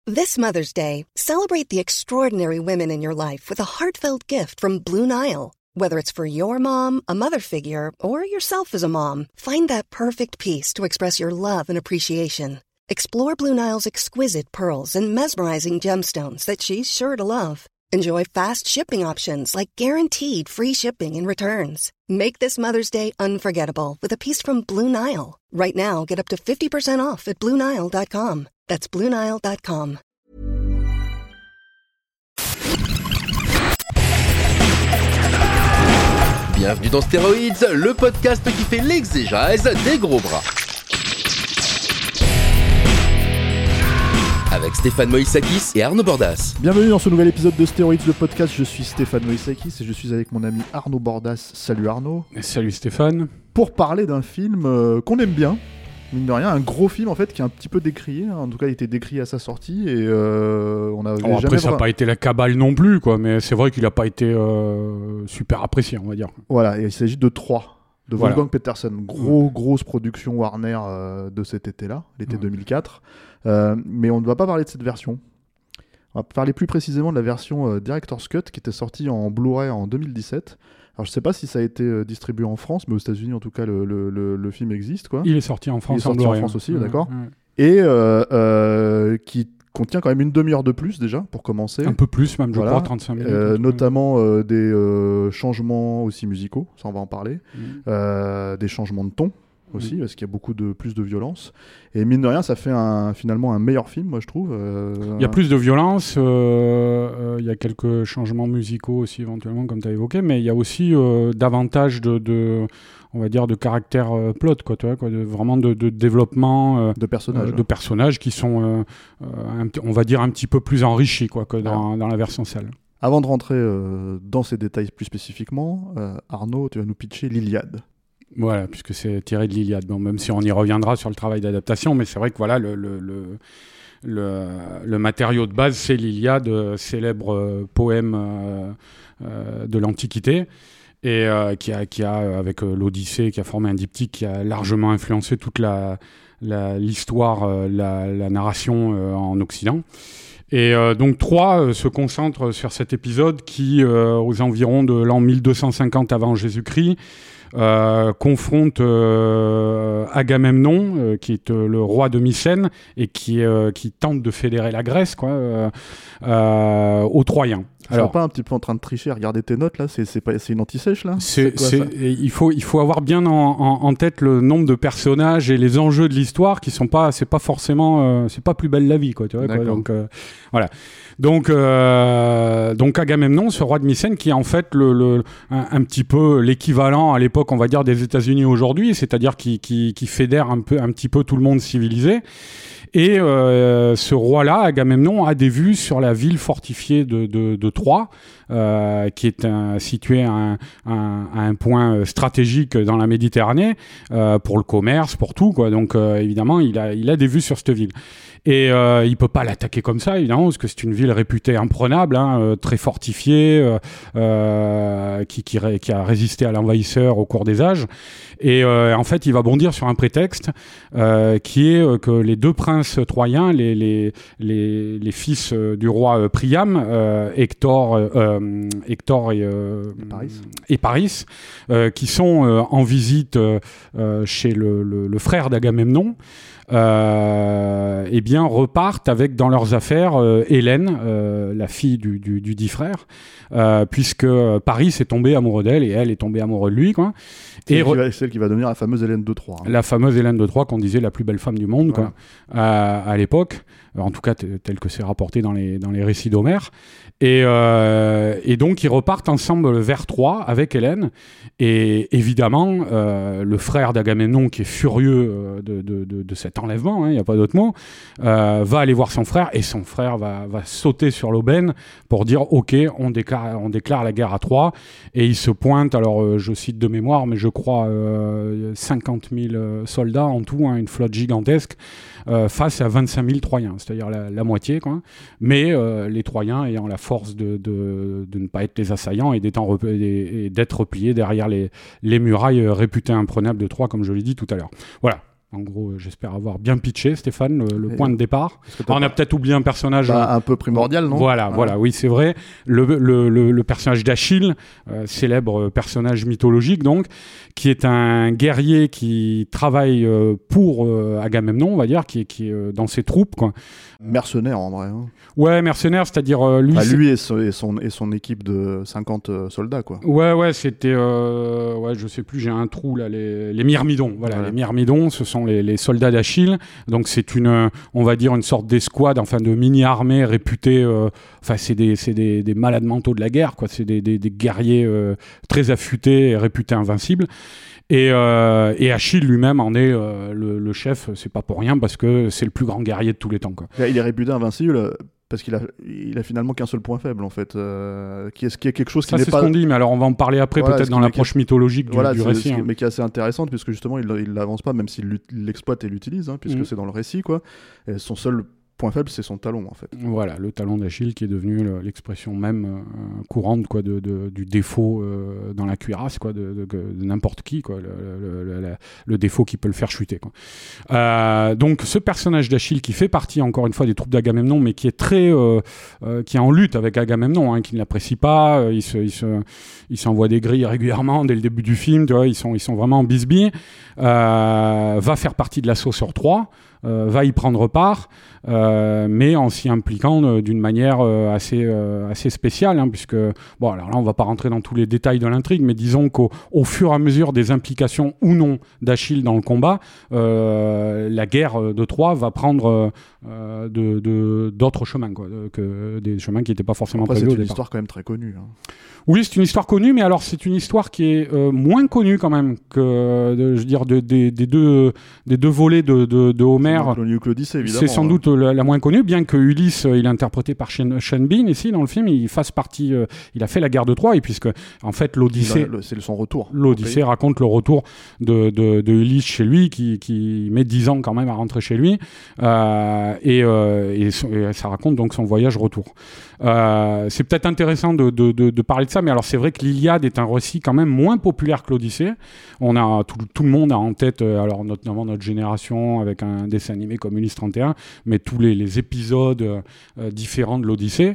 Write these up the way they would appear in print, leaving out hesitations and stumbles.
This Mother's Day, celebrate the extraordinary women in your life with a heartfelt gift from Blue Nile. Whether it's for your mom, a mother figure, or yourself as a mom, find that perfect piece to express your love and appreciation. Explore Blue Nile's exquisite pearls and mesmerizing gemstones that she's sure to love. Enjoy fast shipping options like guaranteed free shipping and returns. Make this Mother's Day unforgettable with a piece from Blue Nile. Right now, get up to 50% off at BlueNile.com. That's BlueNile.com. Bienvenue dans Stéroïdes, le podcast qui fait l'exégèse des gros bras. Avec Stéphane Moïsakis et Arnaud Bordas. Bienvenue dans ce nouvel épisode de Stéroïdes, le podcast. Je suis Stéphane Moïsakis et je suis avec mon ami Arnaud Bordas. Salut Arnaud. Salut Stéphane. Pour parler d'un film qu'on aime bien, mine de rien, un gros film en fait qui est un petit peu décrié. En tout cas, il était décrié à sa sortie et on a jamais. Après, ça n'a pas été la cabale non plus, quoi. Mais c'est vrai qu'il n'a pas été super apprécié, on va dire. Voilà, et il s'agit de 3. De Wolfgang Petersen, grosse production Warner de cet été-là, l'été 2004. Mais on ne va pas parler de cette version. On va parler plus précisément de la version Director's Cut qui était sortie en Blu-ray en 2017. Alors je ne sais pas si ça a été distribué en France, mais aux États-Unis en tout cas le film existe, quoi. Il est sorti en France. Il est sorti en France aussi, d'accord. Et qui contient quand même une demi-heure de plus déjà pour commencer. Un peu plus même, je crois, 35 minutes. Notamment des changements aussi musicaux, ça on va en parler. Des changements de ton aussi, parce qu'il y a beaucoup plus de violence. Et mine de rien, ça fait finalement un meilleur film, moi je trouve. Il y a plus de violence, il y a quelques changements musicaux aussi éventuellement, comme tu as évoqué, mais il y a aussi davantage on va dire de caractère plot, quoi, tu vois, quoi, vraiment de développement de personnages qui sont, on va dire, un petit peu plus enrichis, quoi, que dans la version salle. Avant de rentrer dans ces détails plus spécifiquement, Arnaud, tu vas nous pitcher l'Iliade. Voilà, puisque c'est tiré de l'Iliade. Bon, même si on y reviendra sur le travail d'adaptation, mais c'est vrai que voilà, le matériau de base, c'est l'Iliade, célèbre poème de l'Antiquité, et qui a avec l'Odyssée, qui a formé un diptyque qui a largement influencé toute l'histoire, la narration en Occident. Et donc Troie se concentre sur cet épisode qui, aux environs de l'an 1250 avant Jésus-Christ, confronte Agamemnon, qui est le roi de Mycène et qui tente de fédérer la Grèce, quoi, aux Troyens. Alors, pas un petit peu en train de tricher, regarder tes notes là, c'est une anti-sèche là. Il faut avoir bien en tête le nombre de personnages et les enjeux de l'histoire qui sont pas, c'est pas forcément, c'est pas Plus belle la vie, quoi, tu vois, quoi. Donc voilà. Donc Agamemnon, ce roi de Mycène, qui est en fait un petit peu l'équivalent à l'époque, on va dire, des États-Unis aujourd'hui, c'est-à-dire qui fédère un petit peu tout le monde civilisé. Et ce roi-là, Agamemnon, a des vues sur la ville fortifiée de Troie, qui est située à un point stratégique dans la Méditerranée, pour le commerce, pour tout, quoi. Donc évidemment, il a des vues sur cette ville. Et il peut pas l'attaquer comme ça, évidemment, parce que c'est une ville réputée imprenable, très fortifiée, qui a résisté à l'envahisseur au cours des âges. Et en fait, il va bondir sur un prétexte qui est que les deux princes troyens, les fils du roi Priam, Hector et Paris, qui sont en visite chez le frère d'Agamemnon, eh bien repartent avec dans leurs affaires Hélène, la fille du dit frère, puisque Paris est tombé amoureux d'elle et elle est tombée amoureuse de lui, quoi. Celle qui va devenir la fameuse Hélène de Troie. La fameuse Hélène de Troie, qu'on disait la plus belle femme du monde, quoi, à l'époque. En tout cas, tel que c'est rapporté dans les récits d'Homère. Et donc, ils repartent ensemble vers Troie avec Hélène. Et évidemment, le frère d'Agamemnon, qui est furieux de cet enlèvement, il n'y a pas d'autre mot, va aller voir son frère. Et son frère va sauter sur l'aubaine pour dire « Ok, on déclare la guerre à Troie ». Et il se pointe, alors je cite de mémoire, mais je crois 50 000 soldats en tout, une flotte gigantesque, face à 25 000 Troyens, c'est-à-dire la moitié, quoi. Mais les Troyens ayant la force de ne pas être les assaillants et d'être repliés derrière les murailles réputées imprenables de Troie, comme je l'ai dit tout à l'heure. Voilà. En gros, j'espère avoir bien pitché, Stéphane, le point de départ. On a peut-être oublié un personnage... un peu primordial, non ? Voilà, oui, c'est vrai. Le personnage d'Achille, célèbre personnage mythologique, donc, qui est un guerrier qui travaille pour Agamemnon, on va dire, qui est dans ses troupes, quoi. Mercenaire, en vrai. Hein. Ouais, mercenaire, c'est-à-dire... lui et son équipe de 50 soldats, quoi. Ouais, c'était... je sais plus, j'ai un trou, là, les myrmidons. Voilà, les myrmidons, ce sont les soldats d'Achille. Donc, c'est on va dire, une sorte d'escouade, enfin, de mini-armée réputée... c'est des malades mentaux de la guerre, quoi. C'est des guerriers très affûtés et réputés invincibles. Et Achille lui-même en est le chef, c'est pas pour rien, parce que c'est le plus grand guerrier de tous les temps, quoi. Il est réputé invincible parce qu'il a finalement qu'un seul point faible, en fait, qui est quelque chose qui n'est pas... Ça, c'est ce qu'on dit, mais alors on va en parler après, peut-être dans l'approche mythologique du récit. Mais qui est assez intéressante, puisque justement, il l'avance pas, même s'il l'exploite et l'utilise, hein, puisque c'est dans le récit, quoi. Et son seul point faible, c'est son talon, en fait. Voilà, le talon d'Achille qui est devenu l'expression même courante, quoi, du défaut dans la cuirasse, quoi, de n'importe qui, quoi, le défaut qui peut le faire chuter, quoi. Donc ce personnage d'Achille qui fait partie encore une fois des troupes d'Agamemnon, mais qui est qui est en lutte avec Agamemnon, hein, qui ne l'apprécie pas, il s'envoie des grilles régulièrement dès le début du film, tu vois, ils sont vraiment en bisbille, va faire partie de l'assaut sur Troie. Va y prendre part, mais en s'y impliquant d'une manière assez spéciale, hein, puisque, bon, alors là, on va pas rentrer dans tous les détails de l'intrigue, mais disons qu'au fur et à mesure des implications ou non d'Achille dans le combat, la guerre de Troie va prendre d'autres chemins, quoi, que des chemins qui n'étaient pas forcément prévus au départ. C'est une histoire quand même très connue. Hein. Oui, c'est une histoire connue, mais alors c'est une histoire qui est moins connue quand même que, je veux dire, des deux volets de Homère. L'Odyssée, évidemment. C'est sans doute la moins connue, bien que Ulysse, il est interprété par Sean Bean ici dans le film, il fasse partie, il a fait la guerre de Troie, et puisque en fait l'Odyssée, c'est son retour. L'Odyssée raconte le retour de Ulysse chez lui, qui met 10 ans quand même à rentrer chez lui, et ça raconte donc son voyage retour. C'est peut-être intéressant de parler de ça, mais alors c'est vrai que l'Iliade est un récit quand même moins populaire que l'Odyssée. On a tout le monde a en tête, alors notamment notre génération avec un dessin animé comme Ulysse 31, mais tous les épisodes différents de l'Odyssée.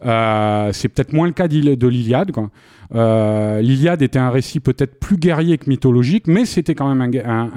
C'est peut-être moins le cas de l'Iliade, quoi. L'Iliade était un récit peut-être plus guerrier que mythologique, mais c'était quand même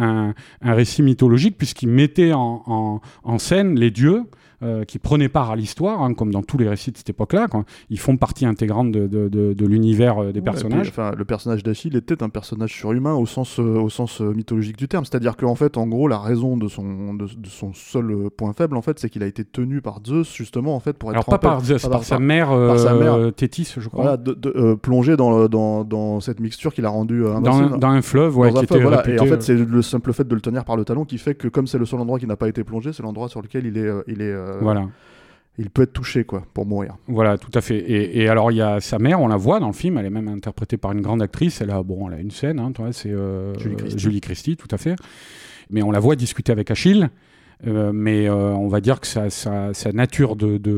un récit mythologique puisqu'il mettait en scène les dieux qui prenaient part à l'histoire, hein, comme dans tous les récits de cette époque-là, quoi. Ils font partie intégrante de l'univers des personnages. Puis, le personnage d'Achille était un personnage surhumain au sens mythologique du terme. C'est-à-dire qu'en fait, en gros, la raison de son seul point faible, en fait, c'est qu'il a été tenu par Zeus, justement, en fait, pour être... Alors pas par Zeus, par sa mère Thétis, je crois. Voilà, plongé dans cette mixture qu'il a rendue invincible. Dans un fleuve, ouais, qui était réputé... Et en fait, c'est le simple fait de le tenir par le talon qui fait que, comme c'est le seul endroit qui n'a pas été plongé, c'est l'endroit sur lequel il est voilà. Il peut être touché, quoi, pour mourir. Voilà, tout à fait. Et alors, il y a sa mère, on la voit dans le film, elle est même interprétée par une grande actrice. Elle a une scène, hein, c'est Julie Christie, tout à fait. Mais on la voit discuter avec Achille. Mais on va dire que sa nature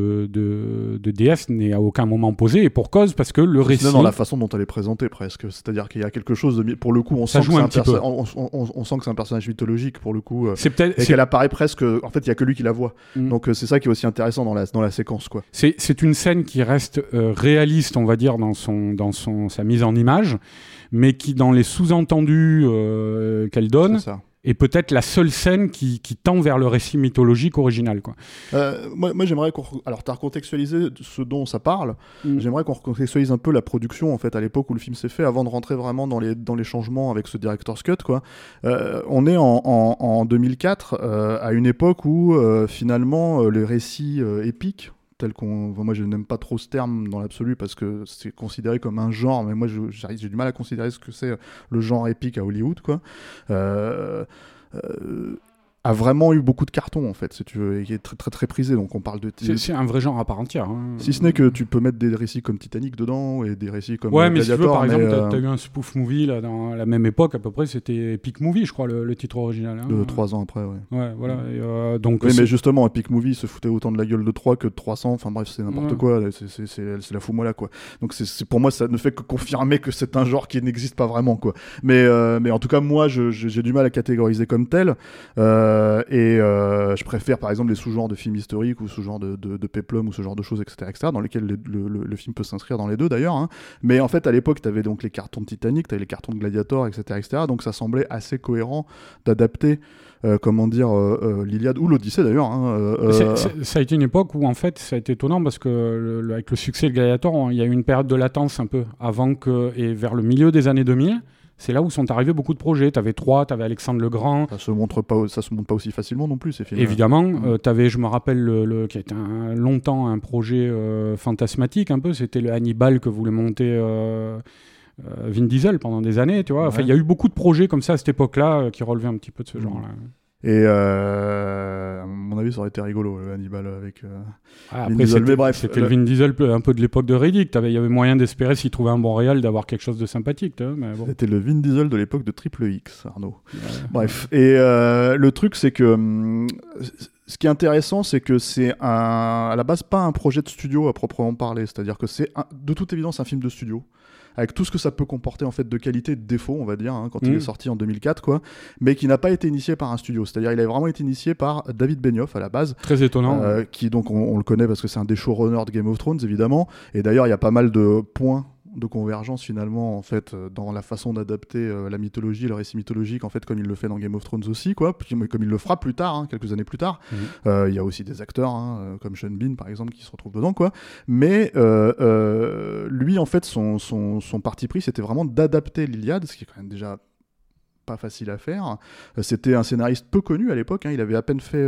de déesse n'est à aucun moment posée, et pour cause, parce que le récit... C'est dans la façon dont elle est présentée, presque. C'est-à-dire qu'il y a quelque chose de... Pour le coup, on sent que c'est un personnage mythologique, pour le coup. Qu'elle apparaît presque... En fait, il n'y a que lui qui la voit. Donc c'est ça qui est aussi intéressant dans la séquence, quoi. C'est une scène qui reste réaliste, on va dire, dans sa mise en image, mais qui, dans les sous-entendus qu'elle donne... C'est ça. Et peut-être la seule scène qui tend vers le récit mythologique original, quoi. Moi j'aimerais alors t'as recontextualisé ce dont ça parle. J'aimerais qu'on recontextualise un peu la production, en fait, à l'époque où le film s'est fait, avant de rentrer vraiment dans les changements avec ce director's cut, quoi. On est en 2004, à une époque où finalement les récits épiques, moi je n'aime pas trop ce terme dans l'absolu parce que c'est considéré comme un genre, mais moi j'ai du mal à considérer ce que c'est le genre épique à Hollywood, quoi. a vraiment eu beaucoup de cartons en fait, si tu veux, et qui est très très très prisé. Donc on parle de. C'est un vrai genre à part entière. Hein. Si ce n'est que tu peux mettre des récits comme Titanic dedans et des récits comme. Ouais, mais si tu veux, par exemple, t'as eu un spoof movie là dans la même époque à peu près, c'était Epic Movie, je crois, le titre original. Hein. 3 ans après, ouais. Ouais, voilà. Et, donc. Oui, mais justement, Epic Movie se foutait autant de la gueule de 3 que de 300. Enfin bref, c'est n'importe quoi. C'est la foumola quoi. Donc c'est pour moi, ça ne fait que confirmer que c'est un genre qui n'existe pas vraiment quoi. Mais en tout cas, moi, j'ai du mal à catégoriser comme tel. Je préfère par exemple les sous-genres de films historiques ou sous-genres de péplum ou ce genre de choses, etc., dans lesquels le film peut s'inscrire dans les deux d'ailleurs. Hein. Mais en fait, à l'époque, tu avais donc les cartons de Titanic, tu avais les cartons de Gladiator, etc., donc ça semblait assez cohérent d'adapter, l'Iliade ou l'Odyssée d'ailleurs. Hein, ça a été une époque où en fait, ça a été étonnant parce que avec le succès de Gladiator, il y a eu une période de latence un peu avant et vers le milieu des années 2000. C'est là où sont arrivés beaucoup de projets. T'avais Troie, t'avais Alexandre le Grand. Ça se montre pas aussi facilement non plus ces films. Évidemment, t'avais, je me rappelle, qui a été longtemps un projet fantasmatique un peu. C'était le Hannibal que voulait monter Vin Diesel pendant des années, tu vois. Enfin, il y a eu beaucoup de projets comme ça à cette époque-là qui relevaient un petit peu de ce genre-là. Et à mon avis, ça aurait été rigolo, le Hannibal avec Vin Diesel. C'était, mais bref, c'était le Vin Diesel un peu de l'époque de Riddick. Il y avait moyen d'espérer, s'il trouvait un bon réal, d'avoir quelque chose de sympathique. Mais bon. C'était le Vin Diesel de l'époque de Triple X, Arnaud. Ouais. Bref. Et le truc, c'est que ce qui est intéressant, c'est que c'est à la base pas un projet de studio à proprement parler. C'est-à-dire que c'est de toute évidence un film de studio, avec tout ce que ça peut comporter en fait de qualité et de défauts, on va dire, hein, quand il est sorti en 2004, quoi, mais qui n'a pas été initié par un studio. C'est-à-dire il a vraiment été initié par David Benioff à la base. Très étonnant. Qui donc on le connaît parce que c'est un des showrunners de Game of Thrones, évidemment. Et d'ailleurs, il y a pas mal de points de convergence finalement en fait dans la façon d'adapter la mythologie, le récit mythologique en fait comme il le fait dans Game of Thrones aussi quoi, comme il le fera plus tard, hein, quelques années plus tard. Il y a aussi des acteurs hein, comme Sean Bean par exemple qui se retrouvent dedans quoi, mais lui en fait son parti pris c'était vraiment d'adapter l'Iliade, ce qui est quand même déjà pas facile à faire. C'était un scénariste peu connu à l'époque, hein, il avait à peine fait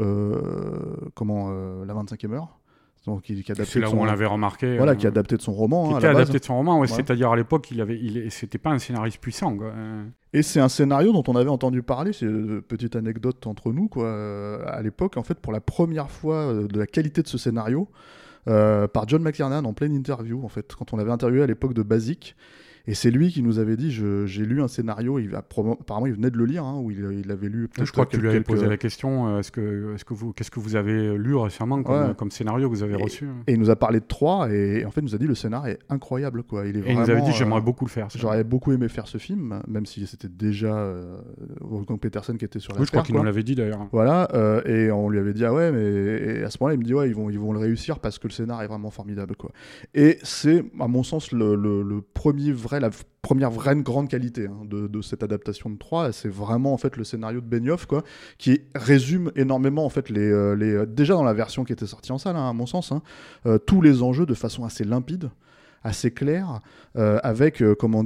la 25e heure. Donc, qui c'est là où on l'avait remarqué. Voilà, qui est adapté de son roman. Qui était adapté de son roman, ouais. C'est-à-dire à l'époque, c'était pas un scénariste puissant. Quoi. Et c'est un scénario dont on avait entendu parler, c'est une petite anecdote entre nous, quoi. À l'époque, en fait, pour la première fois de la qualité de ce scénario, par John McTiernan en pleine interview, en fait, quand on l'avait interviewé à l'époque de Basic. Et c'est lui qui nous avait dit, j'ai lu un scénario, apparemment il venait de le lire, hein, où il avait lu... Je crois que tu lui avais posé la question, qu'est-ce que vous avez lu récemment comme scénario que vous avez reçu hein. Et il nous a parlé de Troie, et en fait il nous a dit le scénario est incroyable. Quoi. Il nous avait dit j'aimerais beaucoup le faire. J'aurais beaucoup aimé faire ce film, même si c'était déjà Wolfgang Petersen qui était sur la je crois qu'il nous l'avait dit d'ailleurs. Voilà, et on lui avait dit ah ouais, mais à ce moment-là il me dit ouais, ils vont le réussir parce que le scénario est vraiment formidable. Quoi. Et c'est à mon sens la première vraie grande qualité hein, de cette adaptation de Troie, c'est vraiment en fait le scénario de Benioff quoi, qui résume énormément en fait les déjà dans la version qui était sortie en salle hein, à mon sens hein, tous les enjeux de façon assez limpide, assez claire, avec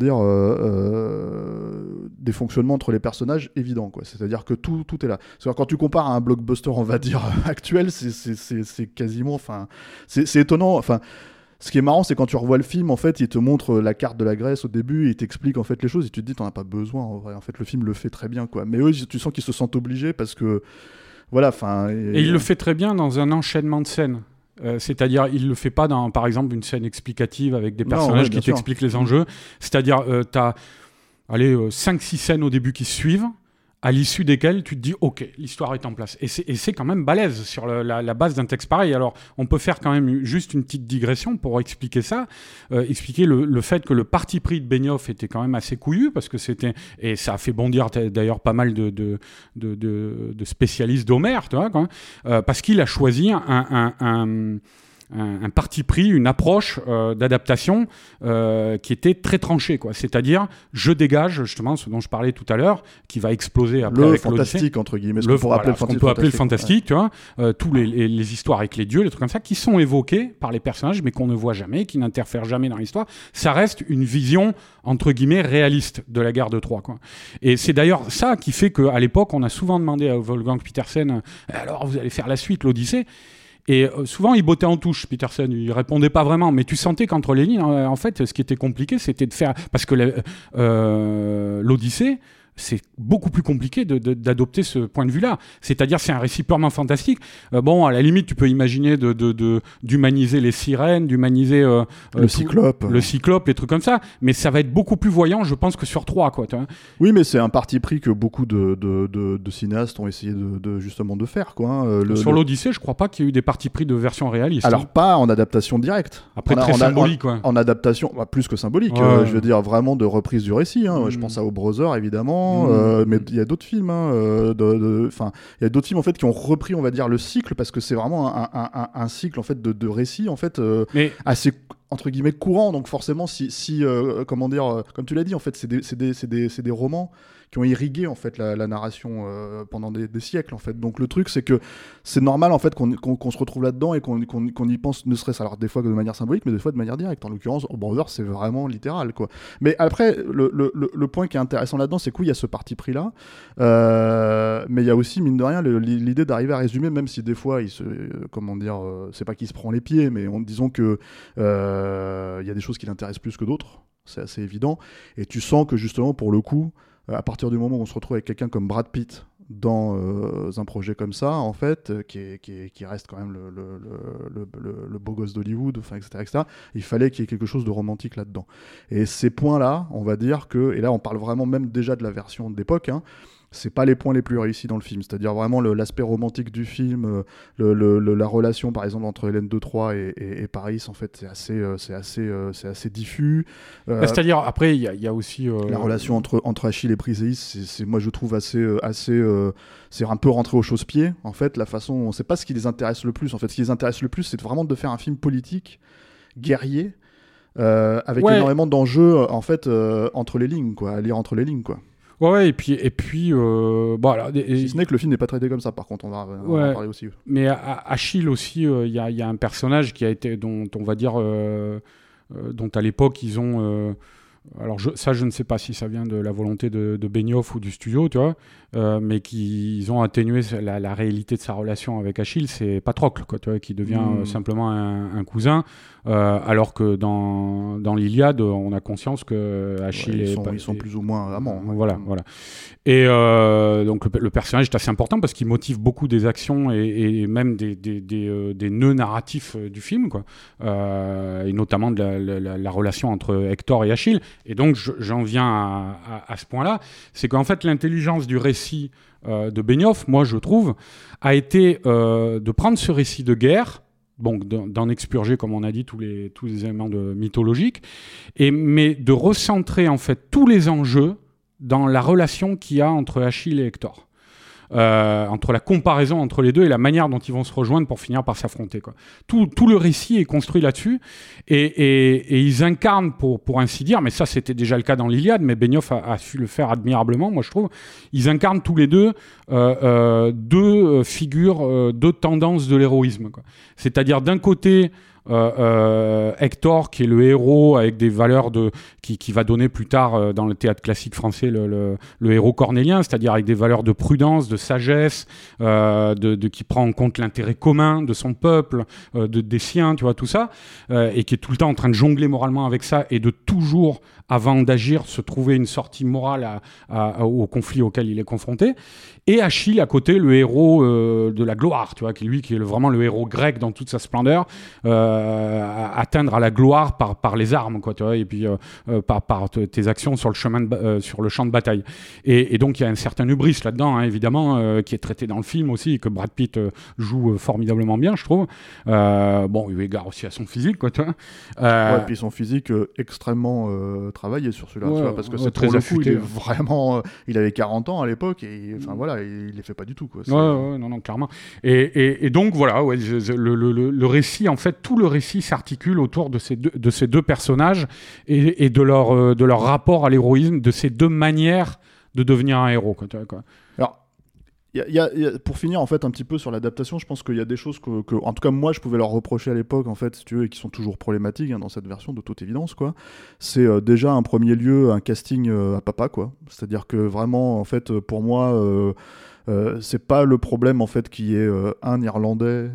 des fonctionnements entre les personnages évidents quoi. C'est-à-dire que tout est là. C'est-à-dire, quand tu compares à un blockbuster on va dire actuel, c'est quasiment, enfin c'est étonnant, enfin. Ce qui est marrant, c'est quand tu revois le film, en fait, il te montre la carte de la Grèce au début, et il t'explique en fait les choses, et tu te dis, t'en as pas besoin, en vrai. En fait, le film le fait très bien, quoi. Mais eux, tu sens qu'ils se sentent obligés parce que, voilà, enfin. Et il le fait très bien dans un enchaînement de scènes. C'est-à-dire, il le fait pas dans, par exemple, une scène explicative avec des personnages qui t'expliquent les enjeux. C'est-à-dire, t'as, 5-6 scènes au début qui se suivent, à l'issue desquelles tu te dis ok, l'histoire est en place, et c'est quand même balèze sur la base d'un texte pareil. Alors on peut faire quand même juste une petite digression pour expliquer ça, expliquer le fait que le parti pris de Benioff était quand même assez couillu, parce que c'était, et ça a fait bondir d'ailleurs pas mal de spécialistes d'Homère, tu vois, quoi, parce qu'il a choisi un parti pris, une approche d'adaptation qui était très tranchée, quoi. C'est-à-dire, je dégage justement ce dont je parlais tout à l'heure, qui va exploser après le avec fantastique entre guillemets, ce qu'on peut appeler le fantastique, tu vois, tous les histoires avec les dieux, les trucs comme ça, qui sont évoqués par les personnages, mais qu'on ne voit jamais, qui n'interfèrent jamais dans l'histoire. Ça reste une vision entre guillemets réaliste de la guerre de Troie, quoi. Et c'est d'ailleurs ça qui fait qu'à l'époque, on a souvent demandé à Wolfgang Petersen, alors vous allez faire la suite, l'Odyssée. Et souvent, il bottait en touche, Petersen. Il répondait pas vraiment. Mais tu sentais qu'entre les lignes, en fait, ce qui était compliqué, c'était de faire... Parce que l'Odyssée, c'est beaucoup plus compliqué d'adopter ce point de vue-là. C'est-à-dire, c'est un récit purement fantastique. Bon, à la limite, tu peux imaginer d'humaniser les sirènes, d'humaniser le cyclope, les trucs comme ça. Mais ça va être beaucoup plus voyant, je pense, que sur 3, quoi. Tu vois. Oui, mais c'est un parti pris que beaucoup de cinéastes ont essayé justement de faire, quoi. Hein. Sur l'Odyssée, je crois pas qu'il y ait eu des partis pris de version réaliste. Alors, pas en adaptation directe. Après, très symbolique, quoi. En adaptation, plus que symbolique. Je veux dire, vraiment de reprise du récit. Hein. Je pense à O Brother, évidemment. Mais il y a d'autres films, il y a d'autres films en fait qui ont repris, on va dire, le cycle, parce que c'est vraiment un cycle en fait de récits en fait assez entre guillemets courant. Donc forcément, si comment dire, comme tu l'as dit, en fait, c'est des romans qui ont irrigué en fait la narration pendant des siècles en fait. Donc le truc, c'est que c'est normal en fait qu'on se retrouve là-dedans et qu'on y pense, ne serait-ce alors des fois de manière symbolique, mais des fois de manière directe. En l'occurrence, O Brother, c'est vraiment littéral, quoi. Mais après, le point qui est intéressant là-dedans, c'est qu'il y a ce parti pris là, mais il y a aussi mine de rien l'idée d'arriver à résumer, même si des fois c'est pas qu'il se prend les pieds, mais disons que il y a des choses qui l'intéressent plus que d'autres, c'est assez évident, et tu sens que justement pour le coup, à partir du moment où on se retrouve avec quelqu'un comme Brad Pitt dans un projet comme ça, en fait, qui reste quand même le beau gosse d'Hollywood, enfin, etc., il fallait qu'il y ait quelque chose de romantique là-dedans. Et ces points-là, on va dire que, et là on parle vraiment même déjà de la version d'époque, hein, c'est pas les points les plus réussis dans le film, c'est-à-dire vraiment l'aspect romantique du film, la relation par exemple entre Hélène de Troyes et Paris, en fait c'est assez diffus. C'est-à-dire après il y a aussi la relation entre Achille et Briseis, c'est moi je trouve assez c'est un peu rentré au chausse-pied en fait, la façon, c'est pas ce qui les intéresse le plus en fait. Ce qui les intéresse le plus, c'est vraiment de faire un film politique, guerrier, avec énormément d'enjeux en fait entre les lignes, quoi, à lire entre les lignes, quoi. Ouais, et puis bon, alors, si ce n'est que le film n'est pas traité comme ça, par contre, on va en parler aussi. Mais Achille aussi, il y a un personnage qui a été, dont on va dire, dont à l'époque ils ont, alors je ne sais pas si ça vient de la volonté de Benioff ou du studio, tu vois, mais qu'ils ont atténué la réalité de sa relation avec Achille, c'est Patrocle, quoi, tu vois, qui devient simplement un cousin, alors que dans l'Iliade, on a conscience que Achille ils sont plus ou moins amants. Voilà. Et donc le personnage est assez important parce qu'il motive beaucoup des actions et même des nœuds narratifs du film, quoi, et notamment de la relation entre Hector et Achille. Et donc j'en viens à ce point-là, c'est qu'en fait l'intelligence du récit de Benioff, moi je trouve, a été de prendre ce récit de guerre, donc d'en expurger, comme on a dit, tous les éléments mythologiques, mais de recentrer en fait tous les enjeux dans la relation qu'il y a entre Achille et Hector. Entre la comparaison entre les deux et la manière dont ils vont se rejoindre pour finir par s'affronter, quoi. Tout le récit est construit là-dessus et ils incarnent, pour ainsi dire, mais ça c'était déjà le cas dans l'Iliade, mais Benioff a su le faire admirablement, moi je trouve. Ils incarnent tous les deux deux figures, deux tendances de l'héroïsme, quoi. C'est-à-dire d'un côté Hector, qui est le héros avec des valeurs qui va donner plus tard dans le théâtre classique français le héros cornélien, c'est-à-dire avec des valeurs de prudence, de sagesse, qui prend en compte l'intérêt commun de son peuple, des siens, tu vois, tout ça, et qui est tout le temps en train de jongler moralement avec ça et de toujours, avant d'agir, se trouver une sortie morale au conflit auquel il est confronté. Et Achille, à côté, le héros de la gloire, tu vois, qui est vraiment le héros grec dans toute sa splendeur, atteindre à la gloire par les armes, quoi, tu vois, et puis par tes actions sur le champ de bataille. Et donc il y a un certain hubris là-dedans, hein, évidemment, qui est traité dans le film aussi, et que Brad Pitt joue formidablement bien, je trouve. Bon, eu égard aussi à son physique, quoi, tu vois. Ouais, puis son physique extrêmement travaillé sur celui-là, tu vois, parce que c'est très affûté. Il est vraiment, il avait 40 ans à l'époque, et enfin voilà, il les fait pas du tout, quoi. Non, clairement. Et donc voilà, ouais, le récit, en fait, tout le récit s'articule autour de ces deux personnages et de leur rapport à l'héroïsme, de ces deux manières de devenir un héros, quoi. Alors, pour finir en fait un petit peu sur l'adaptation, je pense qu'il y a des choses que en tout cas moi je pouvais leur reprocher à l'époque, en fait, si tu veux, et qui sont toujours problématiques, hein, dans cette version, de toute évidence, quoi. C'est déjà en premier lieu un casting à papa, quoi. C'est-à-dire que vraiment, en fait, pour moi, c'est pas le problème, en fait, qui est un Irlandais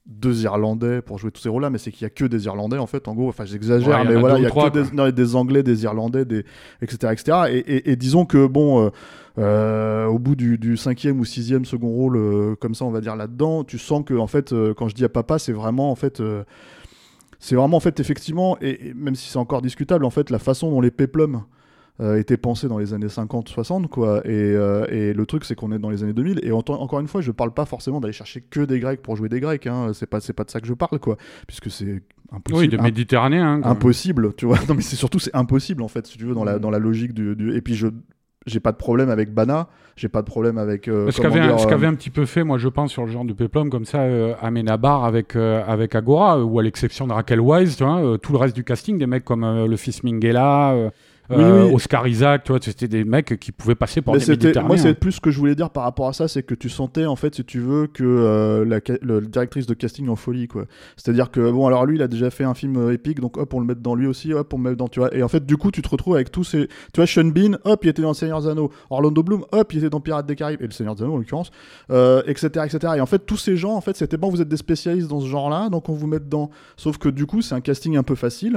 2 Irlandais pour jouer tous ces rôles-là, mais c'est qu'il y a que des Irlandais en fait, en gros. Enfin, j'exagère, mais voilà, il y a que des Anglais, des Irlandais, etc., etc. Et disons que bon, au bout du 5e ou 6e second rôle, comme ça, on va dire là-dedans, tu sens que en fait, quand je dis à papa, c'est vraiment en fait, effectivement, et même si c'est encore discutable, en fait, la façon dont les péplums était pensé dans les années 50-60 quoi, et le truc c'est qu'on est dans les années 2000 et encore une fois je parle pas forcément d'aller chercher que des Grecs pour jouer des Grecs, hein. c'est pas de ça que je parle quoi, puisque c'est impossible. Oui, de Méditerranéens. Impossible, tu vois. Non mais c'est impossible en fait si tu veux dans la logique du... Et puis j'ai pas de problème avec Bana, j'ai pas de problème avec... ce qu'avait un petit peu fait, moi je pense, sur le genre de péplum comme ça, Amenabar avec Agora, ou à l'exception de Raquel Wise, tu vois, tout le reste du casting, des mecs comme le fils Minghella... Oui. Oscar Isaac, tu vois, c'était des mecs qui pouvaient passer pour des Méditerranéens. Moi, c'est plus ce que je voulais dire par rapport à ça, c'est que tu sentais, en fait, si tu veux, que la directrice de casting en folie, quoi. C'est-à-dire que, bon, alors lui, il a déjà fait un film épique, donc hop, on le met dans lui aussi, hop, on le met dans, tu vois. Et en fait, du coup, tu te retrouves avec tous ces... Tu vois, Sean Bean, hop, il était dans Le Seigneur des Anneaux. Orlando Bloom, hop, il était dans Pirates des Caraïbes, et Le Seigneur des Anneaux, en l'occurrence, etc., etc. Et en fait, tous ces gens, en fait, c'était bon, vous êtes des spécialistes dans ce genre-là, donc on vous met dedans. Sauf que, du coup, c'est un casting un peu facile,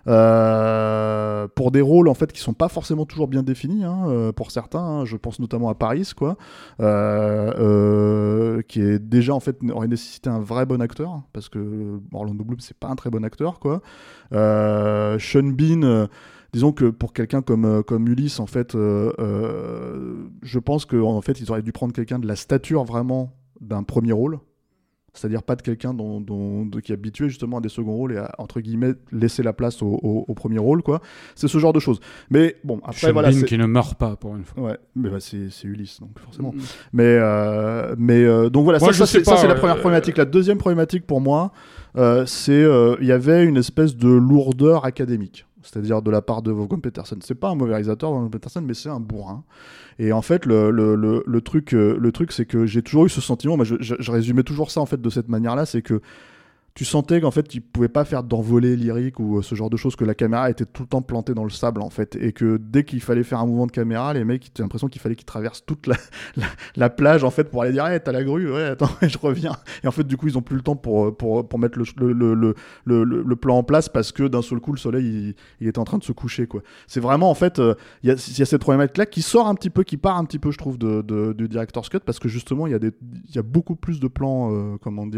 pour des rôles, en fait, qui sont pas forcément toujours bien définis, hein, pour certains, hein, je pense notamment à Paris, quoi, qui est déjà en fait aurait nécessité un vrai bon acteur, parce que Orlando Bloom c'est pas un très bon acteur, quoi. Sean Bean, disons que pour quelqu'un comme Ulysse, en fait, je pense que en fait ils auraient dû prendre quelqu'un de la stature vraiment d'un premier rôle. C'est-à-dire pas de quelqu'un qui est habitué justement à des seconds rôles et à, entre guillemets, laisser la place au premier rôle, quoi. C'est ce genre de choses. Mais bon, après, Sean voilà. Bean qui ne meurt pas, pour une fois. Ouais, mais bah, c'est Ulysse, donc forcément. Mais donc voilà, moi, ça c'est la première problématique. La deuxième problématique pour moi, c'est il y avait une espèce de lourdeur académique. C'est-à-dire de la part de Wolfgang Petersen. C'est pas un mauvais réalisateur, Wolfgang Petersen, mais c'est un bourrin. Et en fait, le truc, c'est que j'ai toujours eu ce sentiment, moi, je résumais toujours ça en fait de cette manière-là, c'est que tu sentais qu'en fait, ils pouvaient pas faire d'envolée lyrique ou ce genre de choses, que la caméra était tout le temps plantée dans le sable, en fait. Et que dès qu'il fallait faire un mouvement de caméra, les mecs, t'as l'impression qu'il fallait qu'ils traversent toute la plage, en fait, pour aller dire, hey, t'as la grue, ouais, attends, je reviens. Et en fait, du coup, ils ont plus le temps pour mettre le plan en place, parce que d'un seul coup, le soleil, il était en train de se coucher, quoi. C'est vraiment, en fait, il y a cette problématique-là qui sort un petit peu, qui part un petit peu, je trouve, du Director's Cut, parce que justement, il y a beaucoup plus de plans,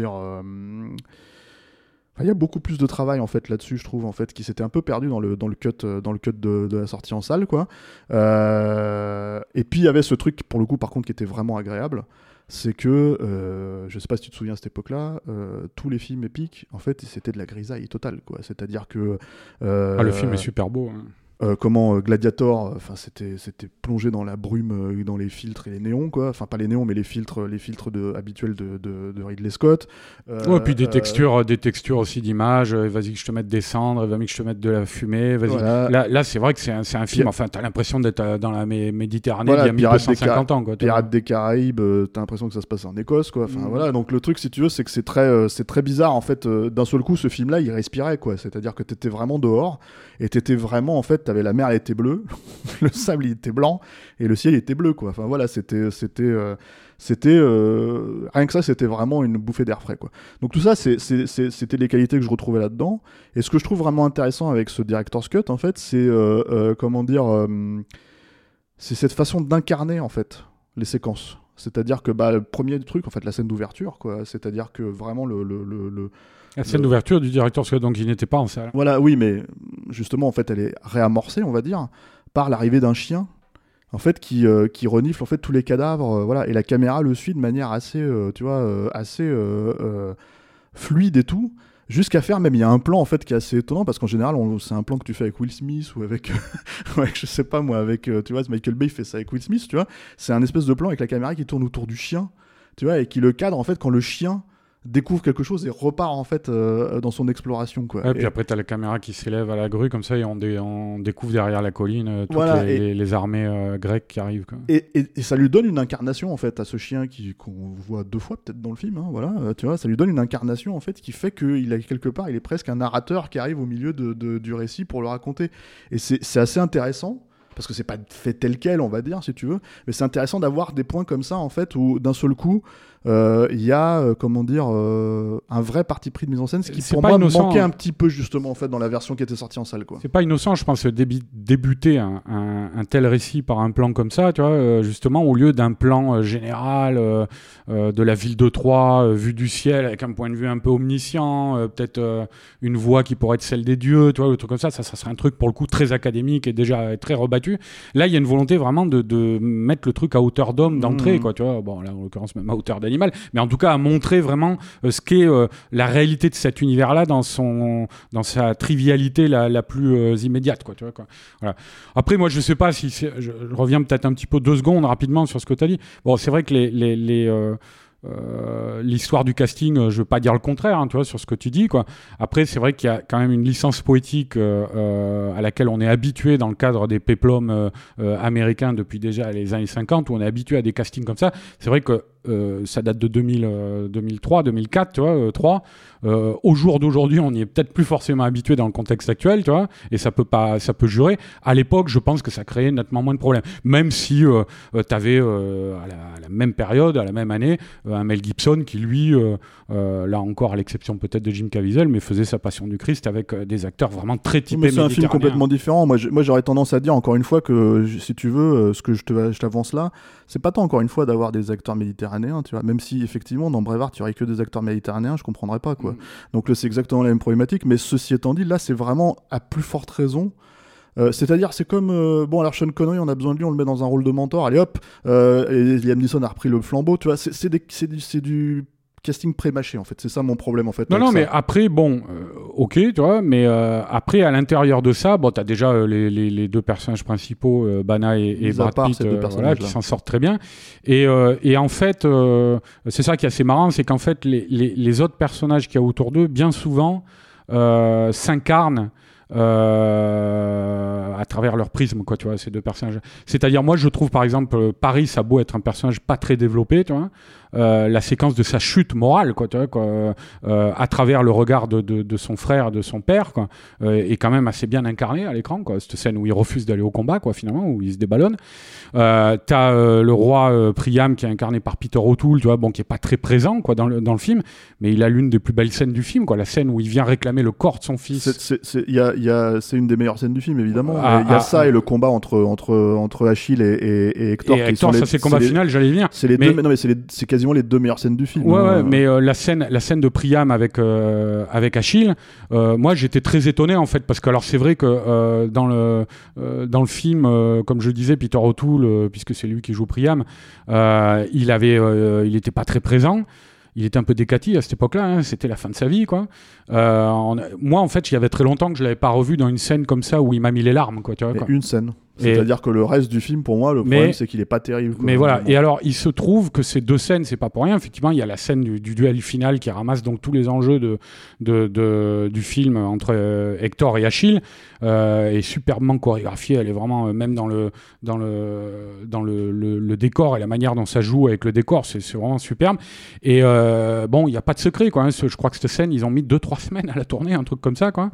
il y a beaucoup plus de travail en fait là-dessus, je trouve, en fait, qui s'était un peu perdu dans le cut de la sortie en salle, quoi. Et puis il y avait ce truc pour le coup, par contre, qui était vraiment agréable, c'est que je sais pas si tu te souviens à cette époque-là, tous les films épiques, en fait, c'était de la grisaille totale, quoi. C'est-à-dire que le film est super beau. Hein. Gladiator, enfin c'était plongé dans la brume, dans les filtres et les néons, quoi. Enfin pas les néons, mais les filtres habituels de Ridley Scott. Ouais, puis des textures aussi d'images. Vas-y que je te mette des cendres, vas-y que je te mette de la fumée. Vas-y. Voilà. Là c'est vrai que c'est un film. Enfin t'as l'impression d'être dans la Méditerranée il y a 1250 ans, quoi. Pirates des Caraïbes, t'as l'impression que ça se passe en Écosse, quoi. Enfin voilà. Donc le truc, si tu veux, c'est que c'est très bizarre en fait. D'un seul coup, ce film-là, il respirait, quoi. C'est-à-dire que t'étais vraiment dehors et t'étais vraiment en fait. La mer elle était bleue, le sable il était blanc et le ciel il était bleu, quoi. Enfin voilà, c'était rien que ça, c'était vraiment une bouffée d'air frais, quoi. Donc tout ça, c'était les qualités que je retrouvais là-dedans. Et ce que je trouve vraiment intéressant avec ce Director's Cut, en fait, c'est c'est cette façon d'incarner en fait les séquences. C'est-à-dire que le premier truc, en fait, la scène d'ouverture, quoi. C'est-à-dire que vraiment la scène d'ouverture du Director's Cut, donc il n'était pas en salle. Voilà, oui, mais justement, en fait, elle est réamorcée, on va dire, par l'arrivée d'un chien, en fait, qui renifle en fait tous les cadavres, voilà, et la caméra le suit de manière assez, fluide et tout, jusqu'à faire même, il y a un plan en fait qui est assez étonnant, parce qu'en général, c'est un plan que tu fais avec Will Smith ou avec, je sais pas moi, avec, tu vois, Michael Bay fait ça avec Will Smith, tu vois, c'est un espèce de plan avec la caméra qui tourne autour du chien, tu vois, et qui le cadre en fait quand le chien découvre quelque chose et repart en fait dans son exploration, quoi. Ouais, puis après t'as la caméra qui s'élève à la grue comme ça et on découvre derrière la colline toutes les armées grecques qui arrivent, quoi. Et ça lui donne une incarnation en fait à ce chien qu'on voit 2 fois peut-être dans le film, hein, voilà, tu vois, ça lui donne une incarnation en fait qui fait qu'il a quelque part, il est presque un narrateur qui arrive au milieu du récit pour le raconter, et c'est assez intéressant. Parce que c'est pas fait tel quel, on va dire, si tu veux, mais c'est intéressant d'avoir des points comme ça en fait où d'un seul coup il y a un vrai parti pris de mise en scène, ce qui pour moi manquait un petit peu justement en fait dans la version qui était sortie en salle, quoi. C'est pas innocent, je pense, débuter un tel récit par un plan comme ça, tu vois, justement au lieu d'un plan général de la ville de Troyes vue du ciel avec un point de vue un peu omniscient, peut-être une voix qui pourrait être celle des dieux, tu vois, le truc comme ça serait un truc pour le coup très académique et déjà très rebattu. Là il y a une volonté vraiment de mettre le truc à hauteur d'homme d'entrée, quoi, tu vois, bon là en l'occurrence même à hauteur d'animal, mais en tout cas à montrer vraiment ce qu'est la réalité de cet univers-là dans sa trivialité la plus immédiate, quoi, tu vois, quoi. Voilà. Après moi je sais pas si je reviens peut-être un petit peu 2 secondes rapidement sur ce que tu as dit. Bon, c'est vrai que l'histoire du casting, je veux pas dire le contraire, hein, tu vois, sur ce que tu dis, quoi. Après, c'est vrai qu'il y a quand même une licence poétique à laquelle on est habitué dans le cadre des péplums américains depuis déjà les années 50, où on est habitué à des castings comme ça. C'est vrai que ça date de 2003, 2004, tu vois, 3. Au jour d'aujourd'hui, on n'y est peut-être plus forcément habitué dans le contexte actuel, tu vois, et ça peut jurer. À l'époque, je pense que ça créait nettement moins de problèmes. Même si t'avais à la même période, à la même année, un Mel Gibson qui, lui, là encore, à l'exception peut-être de Jim Caviezel, mais faisait sa Passion du Christ avec des acteurs vraiment très typés. Mais c'est un film complètement différent. Moi, j'aurais tendance à dire, encore une fois, que si tu veux, ce que je t'avance là, c'est pas tant, encore une fois, d'avoir des acteurs méditerranéens, tu vois. Même si, effectivement, dans Braveheart, il y aurait que des acteurs méditerranéens, je comprendrais pas, quoi. Donc là, c'est exactement la même problématique. Mais ceci étant dit, là, c'est vraiment à plus forte raison. C'est-à-dire, c'est comme alors Sean Connery, on a besoin de lui, on le met dans un rôle de mentor, allez hop, et Liam Neeson a repris le flambeau, tu vois. C'est du casting pré-mâché, en fait. C'est ça mon problème, en fait. Non, mais après, ok, tu vois, mais après, à l'intérieur de ça, t'as déjà les 2 personnages principaux, Bana et Brad Pitt, qui s'en sortent très bien. Et en fait, c'est ça qui est assez marrant, c'est qu'en fait, les autres personnages qu'il y a autour d'eux, bien souvent, s'incarnent à travers leur prisme, quoi, tu vois, ces 2 personnages. C'est-à-dire, moi, je trouve, par exemple, Paris, ça a beau être un personnage pas très développé, tu vois, la séquence de sa chute morale, quoi, tu vois, quoi, à travers le regard de son frère, de son père, quoi, est quand même assez bien incarnée à l'écran, quoi. Cette scène où il refuse d'aller au combat, quoi, finalement, où il se déballonne. T'as le roi Priam qui est incarné par Peter O'Toole, tu vois, qui est pas très présent, quoi, dans le film, mais il a l'une des plus belles scènes du film, quoi, la scène où il vient réclamer le corps de son fils. C'est une des meilleures scènes du film, évidemment. Il y a ça et le combat entre Achille et Hector. Et Hector, ça c'est le combat final, j'allais y venir. C'est c'est quasiment les 2 meilleures scènes du film. Ouais, mais la scène de Priam avec Achille, moi j'étais très étonné en fait, parce que alors c'est vrai que dans le film, comme je disais, Peter O'Toole, puisque c'est lui qui joue Priam, il était pas très présent. Il était un peu décati à cette époque-là, hein, c'était la fin de sa vie, quoi. Moi, en fait, il y avait très longtemps que je l'avais pas revu dans une scène comme ça où il m'a mis les larmes, quoi. Tu vois, quoi. Une scène. C'est-à-dire que le reste du film, pour moi, le problème, c'est qu'il est pas terrible, quoi. Mais voilà. Et alors, il se trouve que ces 2 scènes, c'est pas pour rien. Effectivement, il y a la scène du duel final qui ramasse donc tous les enjeux du film entre Hector et Achille, est superbement chorégraphiée. Elle est vraiment, même dans le décor et la manière dont ça joue avec le décor, c'est vraiment superbe. Et il n'y a pas de secret, quoi, hein. Je crois que cette scène, ils ont mis 2-3 semaines à la tourner, un truc comme ça, quoi.